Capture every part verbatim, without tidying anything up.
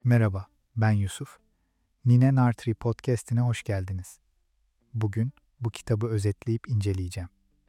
Merhaba, ben Yusuf. Nine Nartri Podcast'ine hoş geldiniz. Bugün bu kitabı özetleyip inceleyeceğim.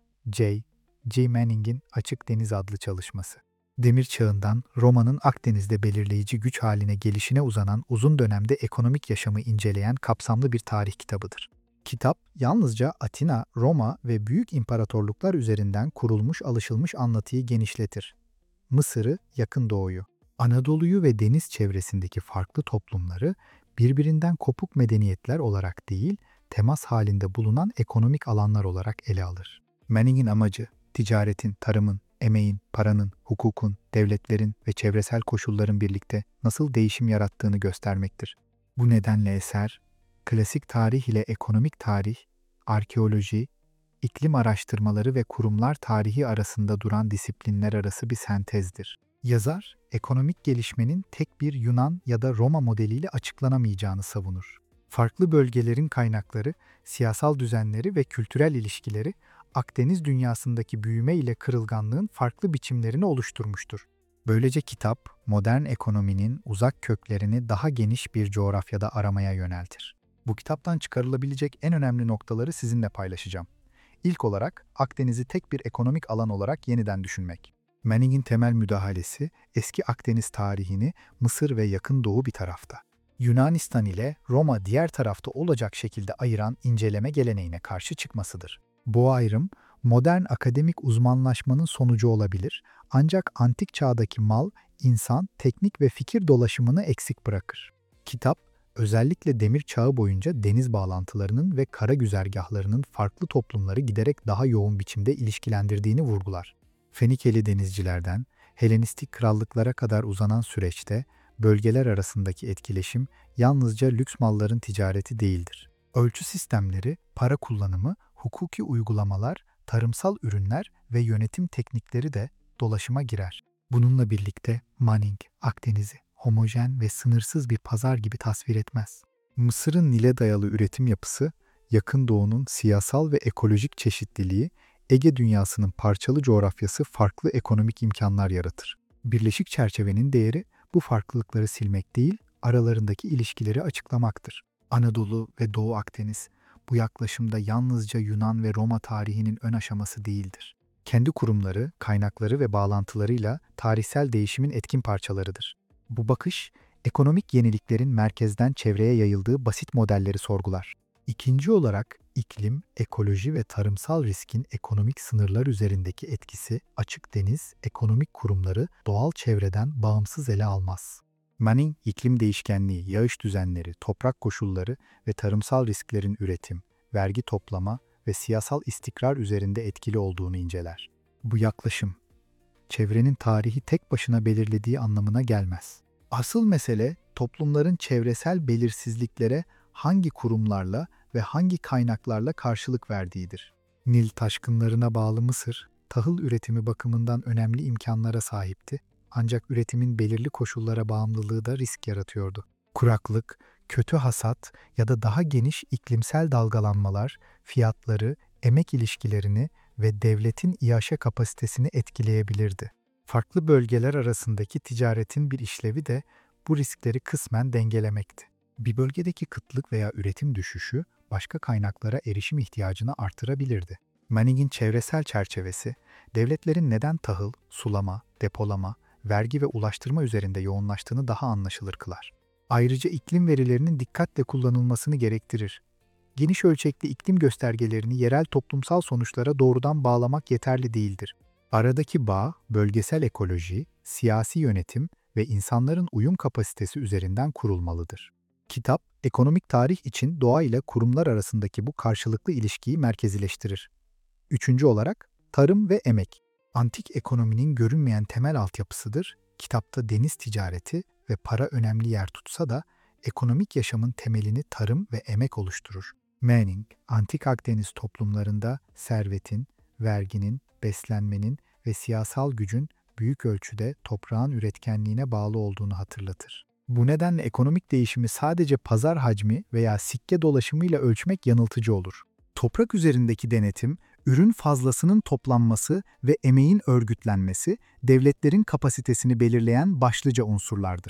J. G. Manning'in Açık Deniz adlı çalışması. Demir Çağı'ndan Roma'nın Akdeniz'de belirleyici güç haline gelişine uzanan uzun dönemde ekonomik yaşamı inceleyen kapsamlı bir tarih kitabıdır. Kitap, yalnızca Atina, Roma ve büyük imparatorluklar üzerinden kurulmuş alışılmış anlatıyı genişletir. Mısır'ı, Yakın Doğu'yu, Anadolu'yu ve deniz çevresindeki farklı toplumları birbirinden kopuk medeniyetler olarak değil, temas halinde bulunan ekonomik alanlar olarak ele alır. Manning'in amacı, ticaretin, tarımın, emeğin, paranın, hukukun, devletlerin ve çevresel koşulların birlikte nasıl değişim yarattığını göstermektir. Bu nedenle eser, klasik tarih ile ekonomik tarih, arkeoloji, iklim araştırmaları ve kurumlar tarihi arasında duran disiplinler arası bir sentezdir. Yazar, ekonomik gelişmenin tek bir Yunan ya da Roma modeliyle açıklanamayacağını savunur. Farklı bölgelerin kaynakları, siyasal düzenleri ve kültürel ilişkileri Akdeniz dünyasındaki büyüme ile kırılganlığın farklı biçimlerini oluşturmuştur. Böylece kitap, modern ekonominin uzak köklerini daha geniş bir coğrafyada aramaya yöneltir. Bu kitaptan çıkarılabilecek en önemli noktaları sizinle paylaşacağım. İlk olarak Akdeniz'i tek bir ekonomik alan olarak yeniden düşünmek. Manning'in temel müdahalesi, eski Akdeniz tarihini Mısır ve Yakın Doğu bir tarafta, Yunanistan ile Roma diğer tarafta olacak şekilde ayıran inceleme geleneğine karşı çıkmasıdır. Bu ayrım, modern akademik uzmanlaşmanın sonucu olabilir, ancak antik çağdaki mal, insan, teknik ve fikir dolaşımını eksik bırakır. Kitap, özellikle Demir Çağı boyunca deniz bağlantılarının ve kara güzergahlarının farklı toplumları giderek daha yoğun biçimde ilişkilendirdiğini vurgular. Fenikeli denizcilerden Helenistik krallıklara kadar uzanan süreçte bölgeler arasındaki etkileşim yalnızca lüks malların ticareti değildir. Ölçü sistemleri, para kullanımı, hukuki uygulamalar, tarımsal ürünler ve yönetim teknikleri de dolaşıma girer. Bununla birlikte Manning, Akdeniz'i homojen ve sınırsız bir pazar gibi tasvir etmez. Mısır'ın Nil'e dayalı üretim yapısı, Yakın Doğu'nun siyasal ve ekolojik çeşitliliği, Ege dünyasının parçalı coğrafyası farklı ekonomik imkanlar yaratır. Birleşik çerçevenin değeri bu farklılıkları silmek değil, aralarındaki ilişkileri açıklamaktır. Anadolu ve Doğu Akdeniz bu yaklaşımda yalnızca Yunan ve Roma tarihinin ön aşaması değildir. Kendi kurumları, kaynakları ve bağlantılarıyla tarihsel değişimin etkin parçalarıdır. Bu bakış, ekonomik yeniliklerin merkezden çevreye yayıldığı basit modelleri sorgular. İkinci olarak, iklim, ekoloji ve tarımsal riskin ekonomik sınırlar üzerindeki etkisi, açık deniz, ekonomik kurumları doğal çevreden bağımsız ele almaz. Manning, iklim değişkenliği, yağış düzenleri, toprak koşulları ve tarımsal risklerin üretim, vergi toplama ve siyasal istikrar üzerinde etkili olduğunu inceler. Bu yaklaşım, çevrenin tarihi tek başına belirlediği anlamına gelmez. Asıl mesele, toplumların çevresel belirsizliklere hangi kurumlarla ve hangi kaynaklarla karşılık verdiğidir. Nil taşkınlarına bağlı Mısır, tahıl üretimi bakımından önemli imkanlara sahipti, ancak üretimin belirli koşullara bağımlılığı da risk yaratıyordu. Kuraklık, kötü hasat ya da daha geniş iklimsel dalgalanmalar, fiyatları, emek ilişkilerini ve devletin iaşe kapasitesini etkileyebilirdi. Farklı bölgeler arasındaki ticaretin bir işlevi de bu riskleri kısmen dengelemekti. Bir bölgedeki kıtlık veya üretim düşüşü başka kaynaklara erişim ihtiyacını artırabilirdi. Manning'in çevresel çerçevesi, devletlerin neden tahıl, sulama, depolama, vergi ve ulaştırma üzerinde yoğunlaştığını daha anlaşılır kılar. Ayrıca iklim verilerinin dikkatle kullanılmasını gerektirir. Geniş ölçekli iklim göstergelerini yerel toplumsal sonuçlara doğrudan bağlamak yeterli değildir. Aradaki bağ, bölgesel ekoloji, siyasi yönetim ve insanların uyum kapasitesi üzerinden kurulmalıdır. Kitap, ekonomik tarih için doğa ile kurumlar arasındaki bu karşılıklı ilişkiyi merkezileştirir. Üçüncü olarak, tarım ve emek. Antik ekonominin görünmeyen temel altyapısıdır. Kitapta deniz ticareti ve para önemli yer tutsa da, ekonomik yaşamın temelini tarım ve emek oluşturur. Manning, Antik Akdeniz toplumlarında servetin, verginin, beslenmenin ve siyasal gücün büyük ölçüde toprağın üretkenliğine bağlı olduğunu hatırlatır. Bu nedenle ekonomik değişimi sadece pazar hacmi veya sikke dolaşımıyla ölçmek yanıltıcı olur. Toprak üzerindeki denetim, ürün fazlasının toplanması ve emeğin örgütlenmesi, devletlerin kapasitesini belirleyen başlıca unsurlardır.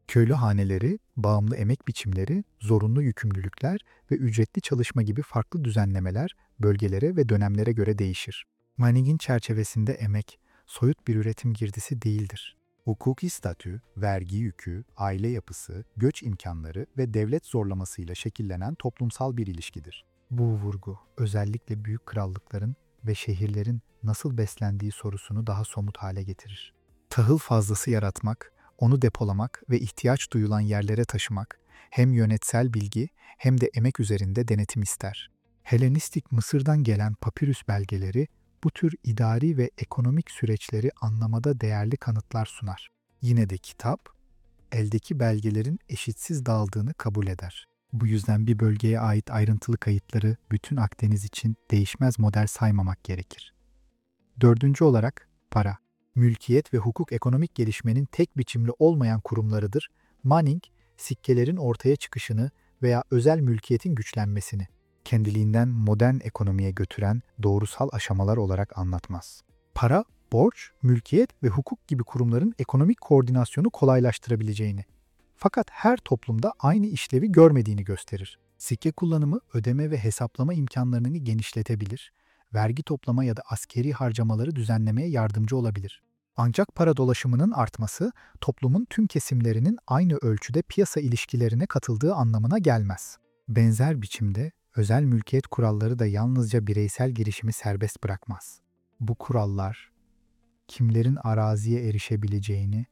Köylü haneleri, bağımlı emek biçimleri, zorunlu yükümlülükler ve ücretli çalışma gibi farklı düzenlemeler bölgelere ve dönemlere göre değişir. Manning'in çerçevesinde emek, soyut bir üretim girdisi değildir. Hukuki statü, vergi yükü, aile yapısı, göç imkanları ve devlet zorlamasıyla şekillenen toplumsal bir ilişkidir. Bu vurgu, özellikle büyük krallıkların ve şehirlerin nasıl beslendiği sorusunu daha somut hale getirir. Tahıl fazlası yaratmak, onu depolamak ve ihtiyaç duyulan yerlere taşımak hem yönetsel bilgi hem de emek üzerinde denetim ister. Helenistik Mısır'dan gelen papirüs belgeleri bu tür idari ve ekonomik süreçleri anlamada değerli kanıtlar sunar. Yine de kitap, eldeki belgelerin eşitsiz dağıldığını kabul eder. Bu yüzden bir bölgeye ait ayrıntılı kayıtları bütün Akdeniz için değişmez model saymamak gerekir. Dördüncü olarak para. Mülkiyet ve hukuk ekonomik gelişmenin tek biçimli olmayan kurumlarıdır. Manning, sikkelerin ortaya çıkışını veya özel mülkiyetin güçlenmesini kendiliğinden modern ekonomiye götüren doğrusal aşamalar olarak anlatmaz. Para, borç, mülkiyet ve hukuk gibi kurumların ekonomik koordinasyonu kolaylaştırabileceğini, fakat her toplumda aynı işlevi görmediğini gösterir. Sikke kullanımı ödeme ve hesaplama imkanlarını genişletebilir, vergi toplama ya da askeri harcamaları düzenlemeye yardımcı olabilir. Ancak para dolaşımının artması, toplumun tüm kesimlerinin aynı ölçüde piyasa ilişkilerine katıldığı anlamına gelmez. Benzer biçimde özel mülkiyet kuralları da yalnızca bireysel girişimi serbest bırakmaz. Bu kurallar, kimlerin araziye erişebileceğini,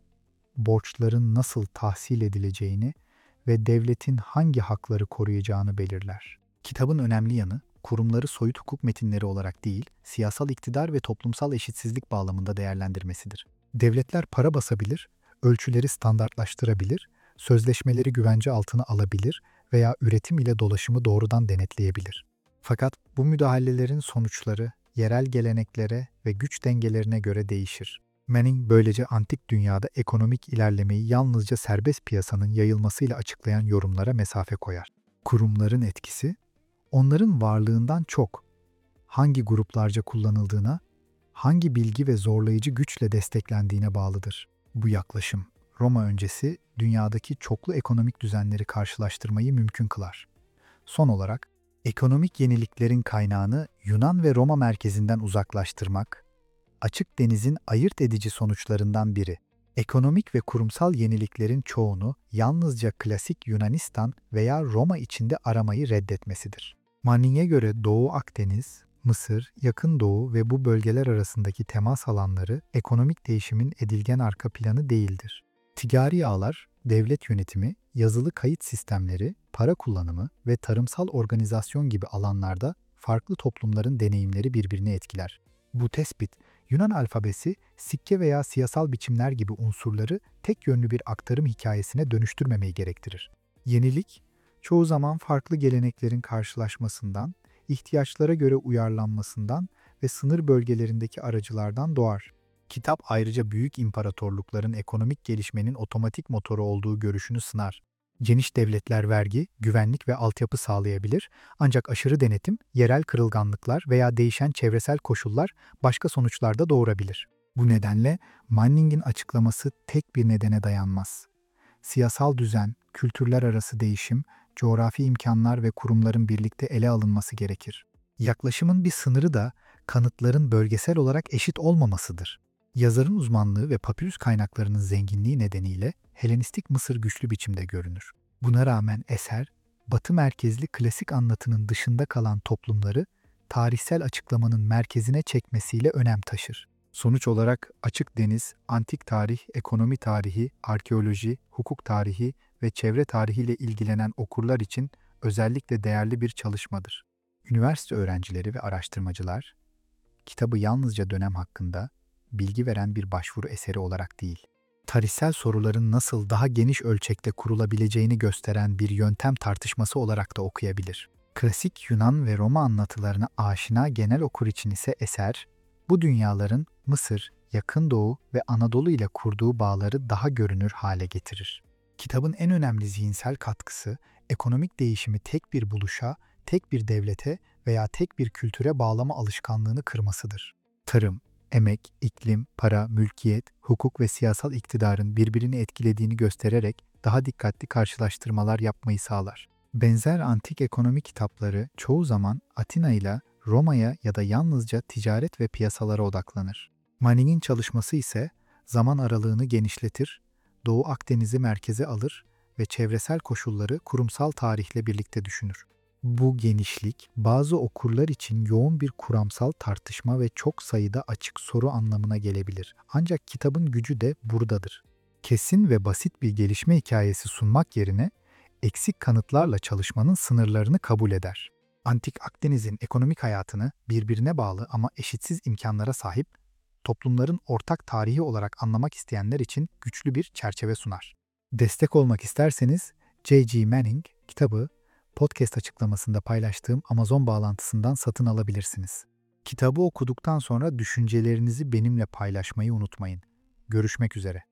borçların nasıl tahsil edileceğini ve devletin hangi hakları koruyacağını belirler. Kitabın önemli yanı, kurumları soyut hukuk metinleri olarak değil, siyasal iktidar ve toplumsal eşitsizlik bağlamında değerlendirmesidir. Devletler para basabilir, ölçüleri standartlaştırabilir, sözleşmeleri güvence altına alabilir veya üretim ile dolaşımı doğrudan denetleyebilir. Fakat bu müdahalelerin sonuçları yerel geleneklere ve güç dengelerine göre değişir. Manning böylece antik dünyada ekonomik ilerlemeyi yalnızca serbest piyasanın yayılmasıyla açıklayan yorumlara mesafe koyar. Kurumların etkisi, onların varlığından çok, hangi gruplarca kullanıldığına, hangi bilgi ve zorlayıcı güçle desteklendiğine bağlıdır. Bu yaklaşım, Roma öncesi dünyadaki çoklu ekonomik düzenleri karşılaştırmayı mümkün kılar. Son olarak, ekonomik yeniliklerin kaynağını Yunan ve Roma merkezinden uzaklaştırmak, açık denizin ayırt edici sonuçlarından biri. Ekonomik ve kurumsal yeniliklerin çoğunu yalnızca klasik Yunanistan veya Roma içinde aramayı reddetmesidir. Manning'e göre Doğu Akdeniz, Mısır, Yakın Doğu ve bu bölgeler arasındaki temas alanları ekonomik değişimin edilgen arka planı değildir. Ticari ağlar, devlet yönetimi, yazılı kayıt sistemleri, para kullanımı ve tarımsal organizasyon gibi alanlarda farklı toplumların deneyimleri birbirini etkiler. Bu tespit, Yunan alfabesi, sikke veya siyasal biçimler gibi unsurları tek yönlü bir aktarım hikayesine dönüştürmemeyi gerektirir. Yenilik, çoğu zaman farklı geleneklerin karşılaşmasından, ihtiyaçlara göre uyarlanmasından ve sınır bölgelerindeki aracılardan doğar. Kitap ayrıca büyük imparatorlukların ekonomik gelişmenin otomatik motoru olduğu görüşünü sınar. Geniş devletler vergi, güvenlik ve altyapı sağlayabilir, ancak aşırı denetim, yerel kırılganlıklar veya değişen çevresel koşullar başka sonuçlar da doğurabilir. Bu nedenle Manning'in açıklaması tek bir nedene dayanmaz. Siyasal düzen, kültürler arası değişim, coğrafi imkanlar ve kurumların birlikte ele alınması gerekir. Yaklaşımın bir sınırı da kanıtların bölgesel olarak eşit olmamasıdır. Yazarın uzmanlığı ve papirüs kaynaklarının zenginliği nedeniyle Helenistik Mısır güçlü biçimde görünür. Buna rağmen eser, Batı merkezli klasik anlatının dışında kalan toplumları tarihsel açıklamanın merkezine çekmesiyle önem taşır. Sonuç olarak açık deniz, antik tarih, ekonomi tarihi, arkeoloji, hukuk tarihi ve çevre tarihiyle ilgilenen okurlar için özellikle değerli bir çalışmadır. Üniversite öğrencileri ve araştırmacılar, kitabı yalnızca dönem hakkında bilgi veren bir başvuru eseri olarak değil, tarihsel soruların nasıl daha geniş ölçekte kurulabileceğini gösteren bir yöntem tartışması olarak da okuyabilir. Klasik Yunan ve Roma anlatılarına aşina genel okur için ise eser, bu dünyaların Mısır, Yakın Doğu ve Anadolu ile kurduğu bağları daha görünür hale getirir. Kitabın en önemli zihinsel katkısı, ekonomik değişimi tek bir buluşa, tek bir devlete veya tek bir kültüre bağlama alışkanlığını kırmasıdır. Tarım, emek, iklim, para, mülkiyet, hukuk ve siyasal iktidarın birbirini etkilediğini göstererek daha dikkatli karşılaştırmalar yapmayı sağlar. Benzer antik ekonomi kitapları çoğu zaman Atina ile Roma'ya ya da yalnızca ticaret ve piyasalara odaklanır. Manning'in çalışması ise zaman aralığını genişletir, Doğu Akdeniz'i merkeze alır ve çevresel koşulları kurumsal tarihle birlikte düşünür. Bu genişlik bazı okurlar için yoğun bir kuramsal tartışma ve çok sayıda açık soru anlamına gelebilir. Ancak kitabın gücü de buradadır. Kesin ve basit bir gelişme hikayesi sunmak yerine eksik kanıtlarla çalışmanın sınırlarını kabul eder. Antik Akdeniz'in ekonomik hayatını birbirine bağlı ama eşitsiz imkanlara sahip, toplumların ortak tarihi olarak anlamak isteyenler için güçlü bir çerçeve sunar. Destek olmak isterseniz J G Manning kitabı podcast açıklamasında paylaştığım Amazon bağlantısından satın alabilirsiniz. Kitabı okuduktan sonra düşüncelerinizi benimle paylaşmayı unutmayın. Görüşmek üzere.